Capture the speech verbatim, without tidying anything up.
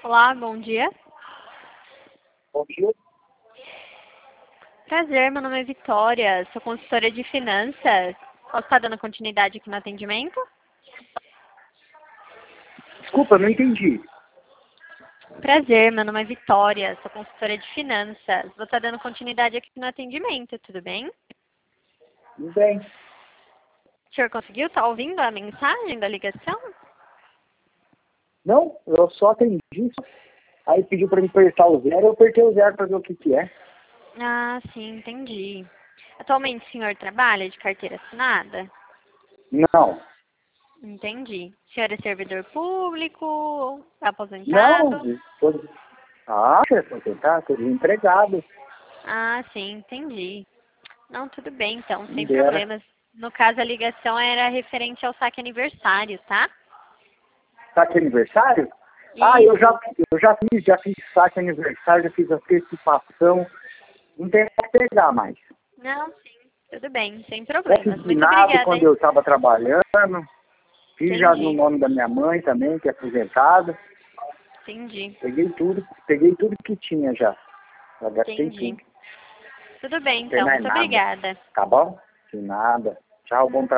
Olá, bom dia. Bom dia. Prazer, meu nome é Vitória, sou consultora de finanças. Posso estar dando continuidade aqui no atendimento? Desculpa, não entendi. Prazer, meu nome é Vitória, sou consultora de finanças. Vou estar dando continuidade aqui no atendimento, tudo bem? Tudo bem. O senhor conseguiu? Está ouvindo a mensagem da ligação? Não, eu só atendi. Aí pediu para me apertar o zero, eu apertei o zero para ver o que que é. Ah, sim, entendi. Atualmente o senhor trabalha de carteira assinada? Não. Entendi. O senhor é servidor público, aposentado? Não. Tô... Ah, você tá desempregado. Ah, sim, entendi. Não, tudo bem, então, Não sem dera. problemas. No caso, a ligação era referente ao saque aniversário, tá? Saque aniversário? Ah, eu já, Isso. eu já fiz, já fiz saque aniversário, já fiz antecipação. Não tem que pegar mais. Não, sim, tudo bem, sem Já problemas. fiz Muito finado obrigada, quando hein? eu estava trabalhando. Fiz já no Entendi, nome da minha mãe também, que é aposentada. entendi, Peguei tudo, peguei tudo que tinha já. Já gastei entendi. tudo. Tudo bem, Não tem então, mais muito nada. obrigada. Tá bom? De nada. Tchau, bom trabalho.